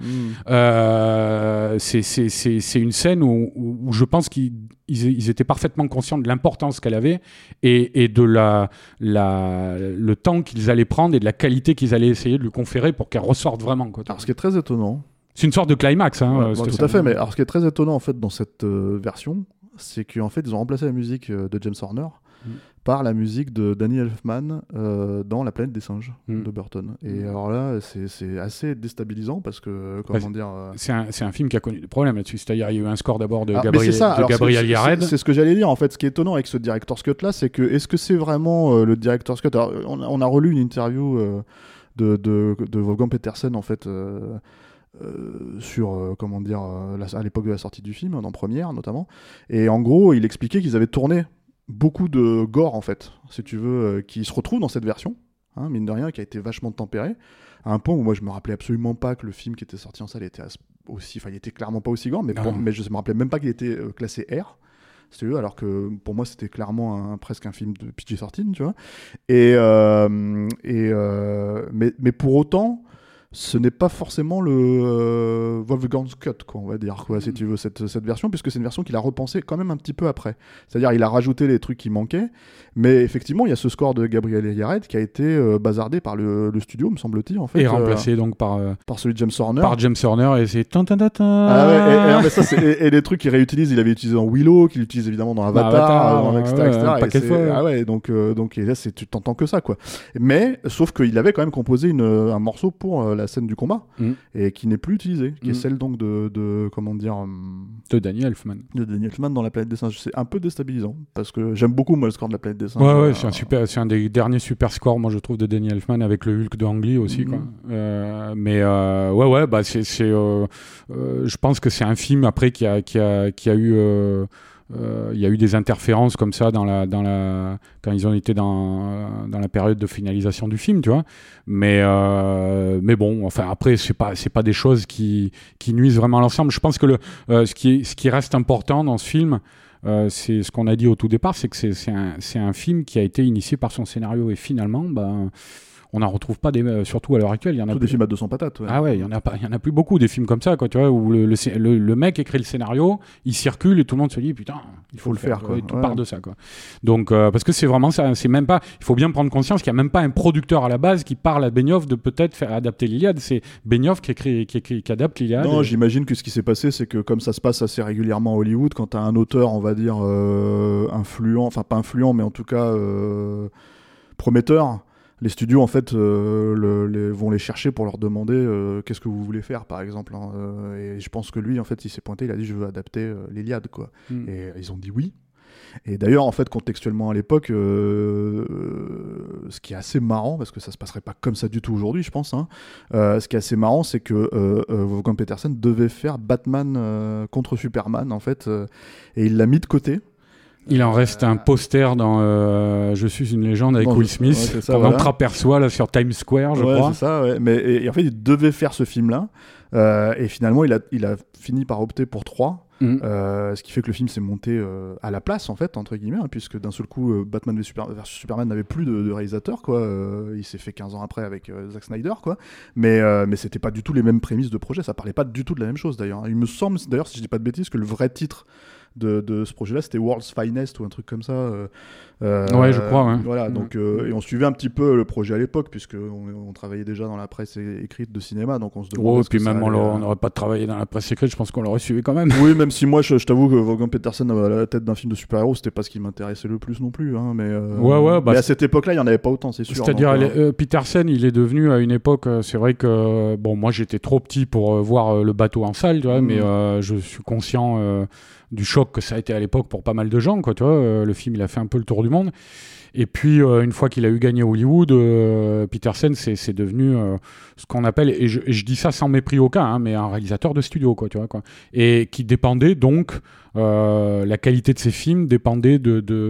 C'est une scène où je pense qu'ils étaient parfaitement conscients de l'importance qu'elle avait et de le temps qu'ils allaient prendre et de la qualité qu'ils allaient essayer de lui conférer pour qu'elle ressorte vraiment, quoi. Alors, ce qui est très étonnant... C'est une sorte de climax, hein. Tout à fait, mais alors, ce qui est très étonnant, en fait, dans cette version, c'est qu'en fait, ils ont remplacé la musique de James Horner par la musique de Danny Elfman dans La planète des singes de Burton. Et alors là, c'est assez déstabilisant parce que, c'est un film qui a connu des problèmes là-dessus. C'est-à-dire, il y a eu un score d'abord de Gabriel Yared. C'est ce que j'allais dire. En fait, ce qui est étonnant avec ce Director's Cut là, c'est que est-ce que c'est vraiment le Director's Cut? Alors, on a relu une interview de Wolfgang Petersen, en fait, sur à l'époque de la sortie du film, en première notamment. Et en gros, il expliquait qu'ils avaient tourné beaucoup de gore, en fait, si tu veux, qui se retrouve dans cette version, hein, mine de rien, qui a été vachement tempéré, à un point où moi je me rappelais absolument pas que le film qui était sorti en salle était il était clairement pas aussi gore, mais je me rappelais même pas qu'il était classé R, si tu veux, alors que pour moi c'était clairement presque un film de PG-13, tu vois. Mais pour autant, ce n'est pas forcément le Wolfgang's Cut, quoi, on va dire, quoi, si tu veux, cette version, puisque c'est une version qu'il a repensée quand même un petit peu après. C'est-à-dire, il a rajouté les trucs qui manquaient, mais effectivement, il y a ce score de Gabriel Yared qui a été bazardé par le studio, me semble-t-il, en fait. Et remplacé donc par celui de James Horner. Par James Horner, et c'est... Ah ouais, mais ça, et les trucs qu'il réutilise, il avait utilisé dans Willow, qu'il utilise évidemment dans Avatar, etc. Ah ouais, donc et là, tu t'entends que ça, quoi. Mais, sauf qu'il avait quand même composé un morceau pour la scène du combat, et qui n'est plus utilisée, qui est celle donc de comment dire... de Danny Elfman. De Danny Elfman dans La Planète des Singes. C'est un peu déstabilisant, parce que j'aime beaucoup, moi, le score de La Planète des Singes. Ouais, c'est un des derniers super scores, moi, je trouve, de Danny Elfman, avec le Hulk de Ang Lee aussi, quoi. Mais bah, je pense que c'est un film, après, qui a eu... il y a eu des interférences comme ça quand ils ont été dans la période de finalisation du film, tu vois. Mais bon, enfin après c'est pas des choses qui nuisent vraiment à l'ensemble. Je pense que ce qui reste important dans ce film, c'est ce qu'on a dit au tout départ, c'est que c'est un film qui a été initié par son scénario, et finalement, on n'en retrouve pas surtout à l'heure actuelle. Il y en a des films à 200 patates. Ouais. Ah ouais, il y en a plus beaucoup des films comme ça, quoi, tu vois, où le mec écrit le scénario, il circule et tout le monde se dit putain, il faut le faire, quoi. Et tout part de ça, quoi. Donc parce que c'est vraiment ça, c'est même pas, il faut bien prendre conscience qu'il y a même pas un producteur à la base qui parle à Benioff de peut-être faire adapter l'Iliade. C'est Benioff qui adapte l'Iliade. Non, j'imagine que ce qui s'est passé, c'est que comme ça se passe assez régulièrement à Hollywood, quand t'as un auteur, on va dire influent, enfin pas influent, mais en tout cas prometteur, les studios, en fait, vont les chercher pour leur demander qu'est-ce que vous voulez faire, par exemple. Et je pense que lui, en fait, il s'est pointé, il a dit je veux adapter l'Iliade, quoi. Et ils ont dit oui. Et d'ailleurs, en fait, contextuellement à l'époque, ce qui est assez marrant, parce que ça se passerait pas comme ça du tout aujourd'hui, je pense, hein, ce qui est assez marrant, c'est que Wolfgang Petersen devait faire Batman contre Superman, en fait, et il l'a mis de côté. Il en reste un poster dans Je suis une légende avec Will Smith, qu'on entreaperçoit là, sur Times Square, je crois. C'est ça, ouais. Mais, et en fait, il devait faire ce film-là, et finalement, il a fini par opter pour 3. Ce qui fait que le film s'est monté à la place, en fait, entre guillemets, hein, puisque d'un seul coup Batman vs Superman n'avait plus de réalisateur, quoi. Il s'est fait 15 ans après avec Zack Snyder, quoi. Mais c'était pas du tout les mêmes prémices de projet, ça parlait pas du tout de la même chose, d'ailleurs. Il me semble, d'ailleurs, si je dis pas de bêtises, que le vrai titre de ce projet-là, c'était World's Finest ou un truc comme ça. Ouais, je crois. Ouais. Voilà, donc et on suivait un petit peu le projet à l'époque, puisque on travaillait déjà dans la presse écrite de cinéma, donc on se demandait. Et puis même on n'aurait pas travaillé dans la presse écrite, je pense qu'on l'aurait suivi quand même. Oui, même si moi, je t'avoue que Wolfgang Petersen à la tête d'un film de super-héros, c'était pas ce qui m'intéressait le plus non plus, hein, mais à cette époque-là, il y en avait pas autant, c'est sûr. C'est-à-dire, Petersen, il est devenu à une époque, c'est vrai que bon, moi j'étais trop petit pour voir le bateau en salle, tu vois, mais je suis conscient du choc que ça a été à l'époque pour pas mal de gens, quoi, tu vois. Le film, il a fait un peu le tour du monde. Et puis, une fois qu'il a eu gagné Hollywood, Petersen, c'est devenu ce qu'on appelle, et je dis ça sans mépris aucun, hein, mais un réalisateur de studio, quoi, tu vois, quoi. Et qui dépendait donc, la qualité de ses films dépendait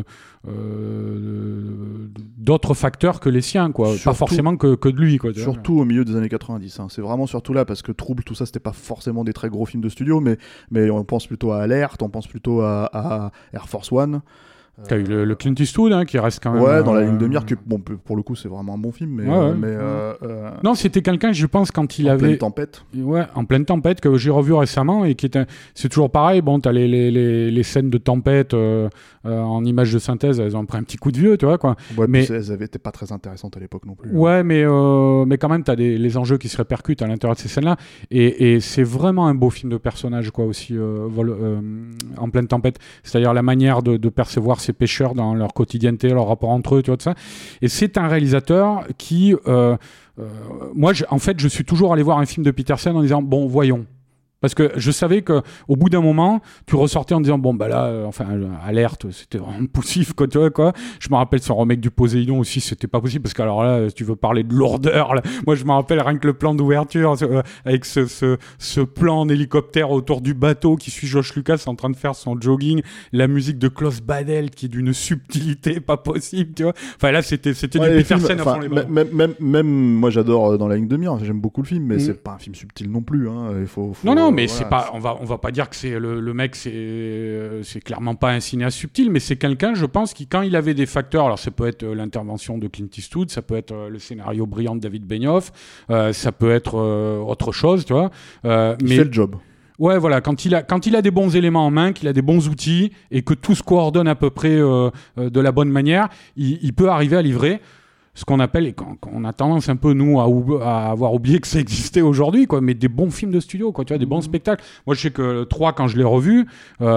d'autres facteurs que les siens, quoi. Surtout, pas forcément que de lui, quoi. Surtout au milieu des années 90. Hein. C'est vraiment surtout là, parce que Trouble, tout ça, c'était pas forcément des très gros films de studio, mais on pense plutôt à Alert, on pense plutôt à Air Force One. T'as eu le Clint Eastwood, hein, qui reste quand même... Ouais, dans La ligne de mire, bon, pour le coup, c'est vraiment un bon film, mais... Non, c'était quelqu'un, je pense, quand il avait... En pleine tempête. Ouais, en pleine tempête, que j'ai revu récemment, et qui était... C'est toujours pareil, bon, t'as les scènes de tempête en images de synthèse, elles ont pris un petit coup de vieux, tu vois, quoi. Ouais, mais elles étaient pas très intéressantes à l'époque non plus. Ouais, mais quand même, t'as les enjeux qui se répercutent à l'intérieur de ces scènes-là, et c'est vraiment un beau film de personnage, quoi, aussi, en pleine tempête. C'est-à-dire la manière de percevoir ces pêcheurs dans leur quotidienneté, leur rapport entre eux, tu vois, tout ça. Et c'est un réalisateur qui... moi, en fait, je suis toujours allé voir un film de Petersen en disant, bon, voyons. Parce que je savais qu'au bout d'un moment, tu ressortais en disant, bon, bah là, Alerte, c'était vraiment poussif, quoi, tu vois, quoi. Je me rappelle son remake du Poséidon aussi, c'était pas possible, parce que alors là, si tu veux parler de lourdeur, là, moi, je me rappelle rien que le plan d'ouverture, avec ce plan en hélicoptère autour du bateau qui suit George Lucas en train de faire son jogging, la musique de Klaus Badelt qui est d'une subtilité pas possible, tu vois. Enfin, là, c'était du Petersen à fond les ballons. Même moi, j'adore Dans la ligne de mire, j'aime beaucoup le film, mais c'est pas un film subtil non plus, hein. Il faut... Non, mais c'est pas, on va pas dire que c'est le mec, c'est clairement pas un cinéaste subtil, mais c'est quelqu'un, je pense, qui quand il avait des facteurs, alors ça peut être l'intervention de Clint Eastwood, ça peut être le scénario brillant de David Benioff, ça peut être autre chose, tu vois. Il fait le job. Ouais, voilà, quand il a des bons éléments en main, qu'il a des bons outils et que tout se coordonne à peu près de la bonne manière, il peut arriver à livrer ce qu'on appelle, et qu'on a tendance un peu, nous, à avoir oublié que ça existait aujourd'hui, quoi, mais des bons films de studio, quoi, tu vois, des bons spectacles. Moi, je sais que le 3, quand je l'ai revu,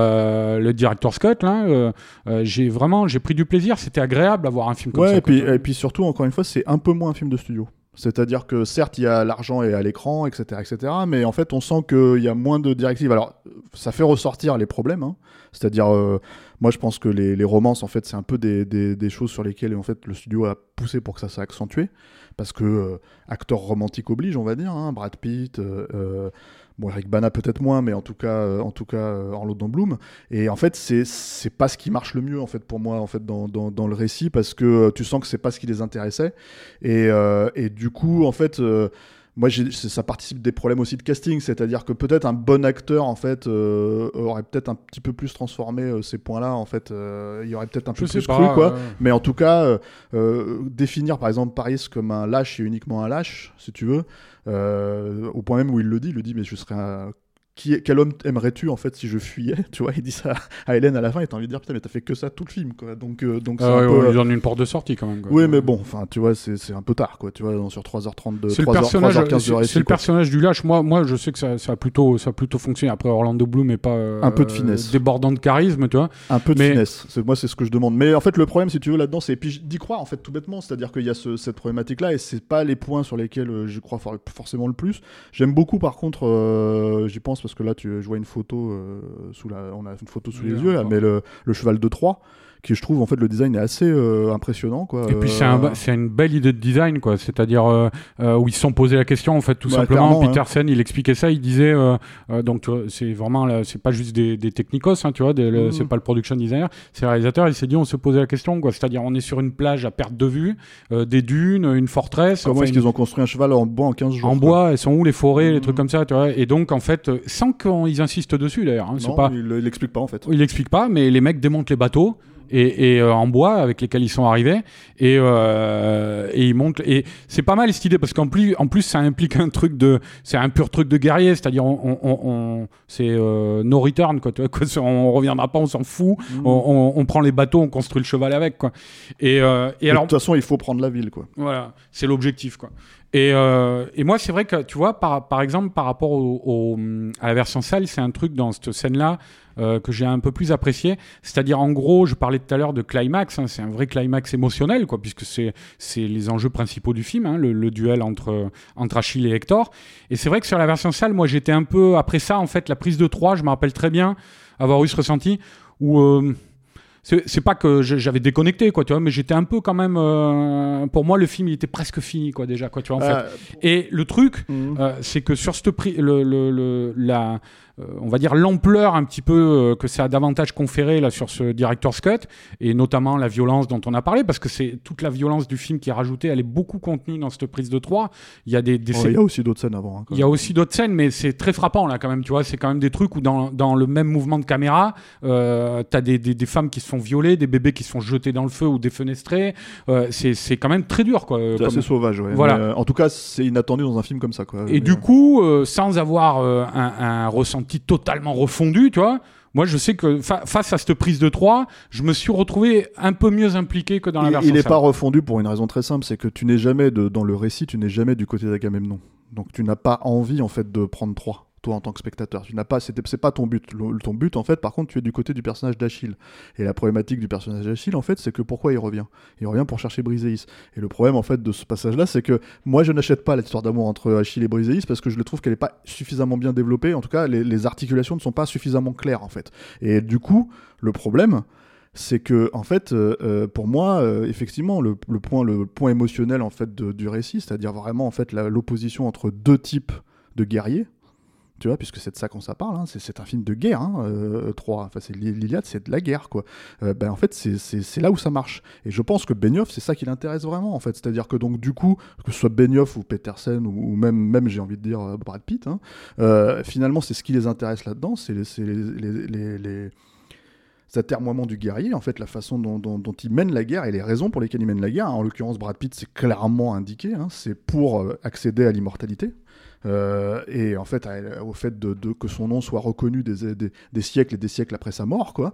le Director's Cut, là, j'ai pris du plaisir, c'était agréable d'avoir un film comme ça. Et puis surtout, encore une fois, c'est un peu moins un film de studio. C'est-à-dire que certes, il y a l'argent et à l'écran, etc., mais en fait, on sent qu'il y a moins de directives. Alors, ça fait ressortir les problèmes, hein. C'est-à-dire, moi, je pense que les romances, en fait, c'est un peu des choses sur lesquelles, en fait, le studio a poussé pour que ça soit accentué, parce que acteur romantique oblige, on va dire, hein, Brad Pitt. Bon, Eric Bana peut-être moins, mais en tout cas Orlando Bloom. Et en fait, c'est pas ce qui marche le mieux en fait pour moi en fait dans le récit, parce que tu sens que c'est pas ce qui les intéressait. Et du coup, en fait, moi, ça participe des problèmes aussi de casting, c'est-à-dire que peut-être un bon acteur en fait aurait peut-être un petit peu plus transformé ces points-là. En fait, il y aurait peut-être un peu plus cru, quoi. Mais en tout cas, définir par exemple Paris comme un lâche et uniquement un lâche, si tu veux. Au point même où il le dit, mais je serais quel homme aimerais-tu en fait si je fuyais, tu vois, il dit ça à Hélène à la fin et t'as envie de dire putain mais t'as fait que ça tout le film, quoi. Donc c'est un peu, ils ont une porte de sortie quand même, quoi. Oui, mais bon, enfin tu vois, c'est un peu tard, quoi, tu vois, sur 3h32, c'est 3h15 c'est le personnage du lâche. Moi je sais que ça a plutôt fonctionné. Après Orlando Bloom mais pas un peu de finesse, débordant de charisme, tu vois, un peu de finesse, c'est ce que je demande. Mais en fait le problème, si tu veux, là-dedans, c'est puis d'y croire en fait tout bêtement, c'est-à-dire qu'il y a cette problématique là et c'est pas les points sur lesquels je crois forcément le plus. J'aime beaucoup par contre, j'y pense parce que là je vois une photo on a une photo sous les yeux là, mais le cheval de Troie, qui je trouve en fait le design est assez impressionnant, quoi. Et puis c'est une belle idée de design, quoi, c'est-à-dire où ils se sont posé la question en fait tout simplement. Petersen, il expliquait ça, il disait donc tu vois, c'est vraiment là, c'est pas juste des technicos, hein, tu vois, c'est pas le production designer, c'est le réalisateur. Il s'est dit on se posait la question, quoi, c'est-à-dire on est sur une plage à perte de vue, des dunes, une forteresse. Comment est-ce qu'ils ont construit un cheval en bois en 15 jours? En bois, elles sont où les forêts, les trucs comme ça, tu vois. Et donc en fait, sans qu'ils insistent dessus d'ailleurs, hein, non, il l'explique pas en fait. Il l'explique pas, mais les mecs démontent les bateaux. Et en bois avec lesquels ils sont arrivés et ils montent, et c'est pas mal cette idée parce qu'en plus ça implique c'est un pur truc de guerrier, c'est-à-dire c'est no return, quoi, on reviendra pas, on s'en fout, on prend les bateaux, on construit le cheval avec, quoi. Et alors de toute façon il faut prendre la ville, quoi. Voilà, c'est l'objectif, quoi. Et moi c'est vrai que tu vois par exemple par rapport à la version salle, c'est un truc dans cette scène là que j'ai un peu plus apprécié, c'est-à-dire en gros, je parlais tout à l'heure de climax, hein, c'est un vrai climax émotionnel, quoi, puisque c'est les enjeux principaux du film, hein, le duel entre Achille et Hector. Et c'est vrai que sur la version salle, moi j'étais un peu, après ça en fait, la prise de Troie, je me rappelle très bien avoir eu ce ressenti où c'est pas que j'avais déconnecté, quoi, tu vois, mais j'étais un peu quand même pour moi le film il était presque fini, quoi, déjà, quoi, tu vois, en fait. Et le truc c'est que sur cette on va dire l'ampleur un petit peu que ça a davantage conféré là sur ce Director's Cut, et notamment la violence dont on a parlé, parce que c'est toute la violence du film qui est rajoutée, elle est beaucoup contenue dans cette prise de Troie. Il y a il y a aussi d'autres scènes avant, hein, il y a aussi d'autres scènes, mais c'est très frappant là quand même, tu vois, c'est quand même des trucs où dans le même mouvement de caméra t'as des femmes qui se font violer, des bébés qui se font jeter dans le feu ou défenestrés, c'est quand même très dur, quoi, c'est assez sauvage, ouais. Voilà. Mais, en tout cas c'est inattendu dans un film comme ça, quoi. Et du coup sans avoir un ressenti totalement refondu, tu vois, moi je sais que face à cette prise de Troie, je me suis retrouvé un peu mieux impliqué que dans la version. Il n'est pas refondu pour une raison très simple, c'est que tu n'es jamais dans le récit, tu n'es jamais du côté d'Agamemnon, donc tu n'as pas envie en fait de prendre Troie, toi en tant que spectateur, c'est pas ton but. Ton but en fait, par contre, tu es du côté du personnage d'Achille. Et la problématique du personnage d'Achille en fait, c'est que pourquoi il revient pour chercher Briséis. Et le problème en fait de ce passage-là, c'est que moi je n'achète pas l'histoire d'amour entre Achille et Briséis parce que je le trouve qu'elle est pas suffisamment bien développée. En tout cas, les articulations ne sont pas suffisamment claires en fait. Et du coup, le problème, c'est que en fait, pour moi, effectivement, le point émotionnel en fait du récit, c'est-à-dire vraiment en fait l'opposition entre deux types de guerriers, tu vois, puisque c'est de ça qu'on ça parle, hein. C'est un film de guerre, hein, Troie, enfin, c'est l'Iliade, c'est de la guerre, quoi. En fait, c'est là où ça marche. Et je pense que Benioff, c'est ça qui l'intéresse vraiment, en fait. C'est-à-dire que donc, du coup, que ce soit Benioff ou Petersen, ou même j'ai envie de dire, Brad Pitt, hein, finalement, c'est ce qui les intéresse là-dedans, c'est les atermoiements du guerrier, en fait, la façon dont il mène la guerre et les raisons pour lesquelles il mène la guerre. En l'occurrence, Brad Pitt, c'est clairement indiqué, hein, c'est pour accéder à l'immortalité. Et en fait, au fait que son nom soit reconnu des siècles et des siècles après sa mort, quoi.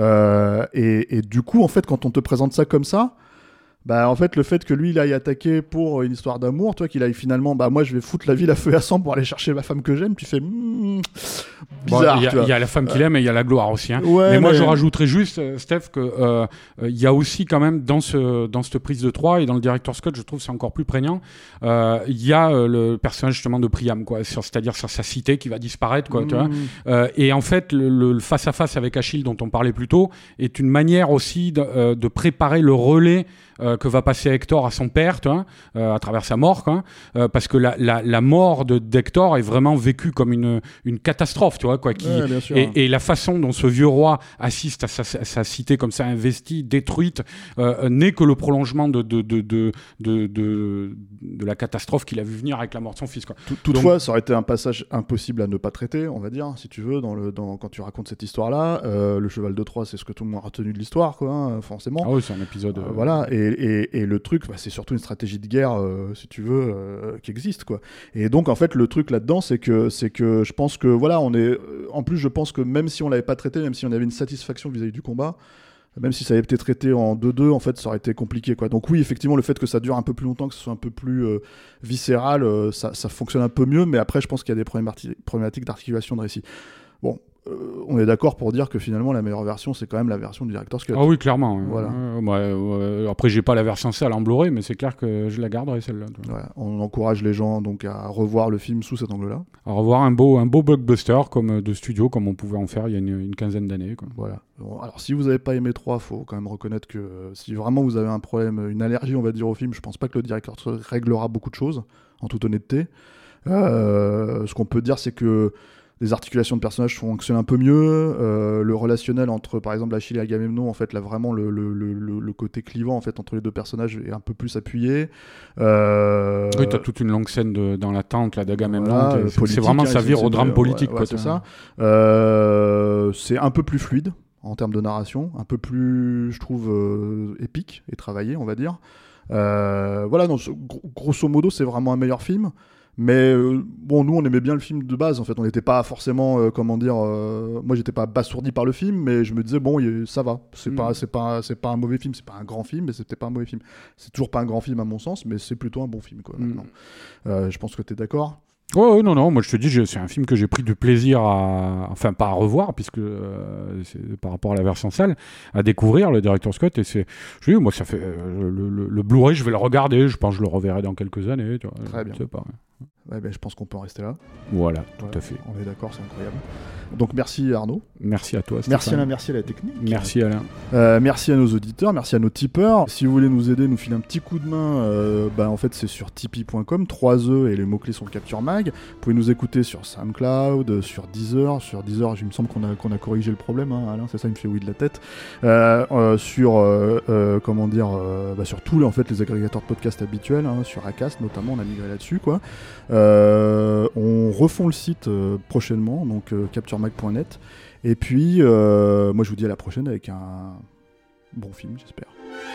Et du coup, en fait, quand on te présente ça comme ça, en fait, le fait que lui, il aille attaquer pour une histoire d'amour, toi, qu'il aille finalement, moi, je vais foutre la ville à feu et à sang pour aller chercher ma femme que j'aime, tu fais bizarre. Il y a la femme qu'il aime et il y a la gloire aussi. Hein. Ouais, mais moi, je rajouterais juste, Steph, que il y a aussi quand même dans cette prise de Troie et dans le director's cut, je trouve que c'est encore plus prégnant. Il y a le personnage justement de Priam, quoi, c'est-à-dire sur sa cité qui va disparaître, quoi. Tu vois. Et en fait, le face à face avec Achille dont on parlait plus tôt est une manière aussi de préparer le relais. Que va passer Hector à son père, tu vois, à travers sa mort, quoi, parce que la mort d'Hector est vraiment vécue comme une catastrophe, tu vois, quoi, et la façon dont ce vieux roi assiste à sa cité comme ça investie, détruite, n'est que le prolongement de la catastrophe qu'il a vu venir avec la mort de son fils, quoi. Toutefois, ça aurait été un passage impossible à ne pas traiter, on va dire, si tu veux, quand tu racontes cette histoire-là. Le cheval de Troie, c'est ce que tout le monde a retenu de l'histoire, quoi, hein, forcément. Ah oui, c'est un épisode. Voilà. Et le truc, c'est surtout une stratégie de guerre, si tu veux, qui existe, quoi. Et donc, en fait, le truc là-dedans, c'est que je pense que, voilà, en plus, je pense que même si on l'avait pas traité, même si on avait une satisfaction vis-à-vis du combat, même si ça avait été traité en 2-2, en fait, ça aurait été compliqué, quoi. Donc oui, effectivement, le fait que ça dure un peu plus longtemps, que ce soit un peu plus viscéral, ça fonctionne un peu mieux, mais après, je pense qu'il y a des problématiques d'articulation de récit. Bon. On est d'accord pour dire que finalement la meilleure version c'est quand même la version du director's cut. Ah oui, clairement. Voilà. Après j'ai pas la version sale en Blu-ray, mais c'est clair que je la garderai celle-là. Ouais, on encourage les gens donc à revoir le film sous cet angle-là. À revoir un beau blockbuster comme de studio comme on pouvait en faire il y a une quinzaine d'années, quoi. Voilà. Bon, alors si vous n'avez pas aimé 3, faut quand même reconnaître que si vraiment vous avez un problème, une allergie on va dire au film, je pense pas que le director's cut réglera beaucoup de choses, en toute honnêteté. Ce qu'on peut dire c'est que les articulations de personnages fonctionnent un peu mieux. Le relationnel entre, par exemple, Achille et Agamemnon, en fait, là, vraiment, le côté clivant, en fait, entre les deux personnages est un peu plus appuyé. Oui, t'as toute une longue scène dans la tente là, d'Agamemnon. Voilà, c'est vraiment sa vie au drame politique. Ouais, c'est ça. C'est un peu plus fluide en termes de narration, un peu plus, je trouve, épique et travaillé, on va dire. Voilà, donc, grosso modo, c'est vraiment un meilleur film. Mais bon, nous on aimait bien le film de base en fait, on n'était pas forcément moi j'étais pas abasourdi par le film, mais je me disais bon ça va, c'est pas un mauvais film, c'est pas un grand film, mais c'était pas un mauvais film, c'est toujours pas un grand film à mon sens, mais c'est plutôt un bon film, quoi. Je pense que t'es d'accord. Oh non, moi je te dis, c'est un film que j'ai pris du plaisir pas à revoir, puisque c'est par rapport à la version sale, à découvrir le director's cut, et moi ça fait le Blu-ray, je vais le regarder, je pense que je le reverrai dans quelques années, tu vois. Très bien. Je pense qu'on peut en rester là. Voilà, tout à fait. On est d'accord, c'est incroyable. Donc merci Arnaud. Merci à toi, Stéphane. Merci Alain, merci à la technique. Merci Alain. Merci à nos auditeurs, merci à nos tipeurs. Si vous voulez nous aider, nous filer un petit coup de main, en fait c'est sur tipeee.com, 3E et les mots-clés sont le Capture Mag. Vous pouvez nous écouter sur SoundCloud, sur Deezer, il me semble qu'on a corrigé le problème, hein, Alain, c'est ça, il me fait oui de la tête. Sur tous en fait, les agrégateurs de podcasts habituels, hein, sur Acast notamment, on a migré là-dessus, quoi. On refond le site prochainement, donc capturemag.net. Et puis, moi je vous dis à la prochaine avec un bon film, j'espère.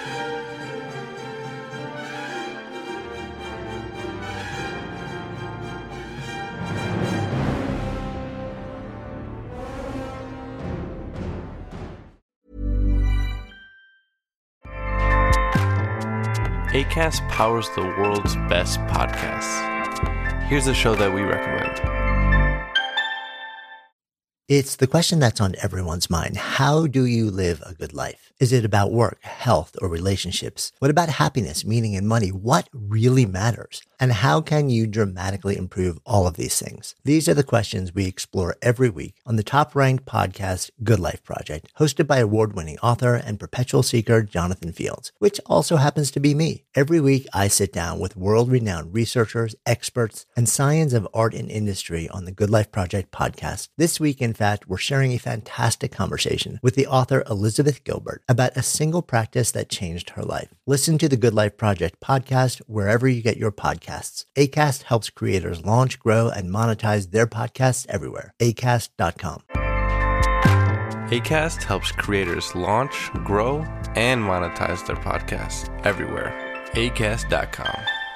Acast powers the world's best podcasts. Here's a show that we recommend. It's the question that's on everyone's mind. How do you live a good life? Is it about work, health, or relationships? What about happiness, meaning, and money? What really matters? And how can you dramatically improve all of these things? These are the questions we explore every week on the top-ranked podcast, Good Life Project, hosted by award-winning author and perpetual seeker Jonathan Fields, which also happens to be me. Every week, I sit down with world-renowned researchers, experts, and science of art and industry on the Good Life Project podcast. This week, in fact, we're sharing a fantastic conversation with the author Elizabeth Gilbert about a single practice that changed her life. Listen to the Good Life Project podcast wherever you get your podcasts. Acast helps creators launch, grow, and monetize their podcasts everywhere. Acast.com. Acast helps creators launch, grow, and monetize their podcasts everywhere. Acast.com.